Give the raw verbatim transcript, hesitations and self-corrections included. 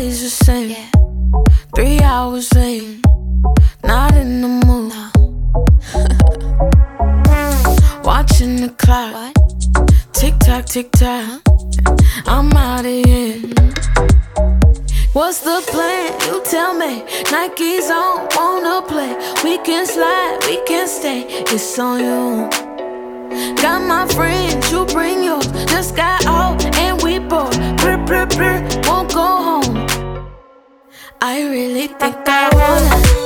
always the same. Yeah. Three hours late, not in the mood. No. Watching the clock, what? Tick tock, tick tock. Huh? I'm out of here. What's the plan? You tell me. Nike's on, wanna play. We can slide, we can stay. It's on you. Got my friends, you bring yours. Just got out and we bored. Brr, brr, brr, won't go home. I really think I wanna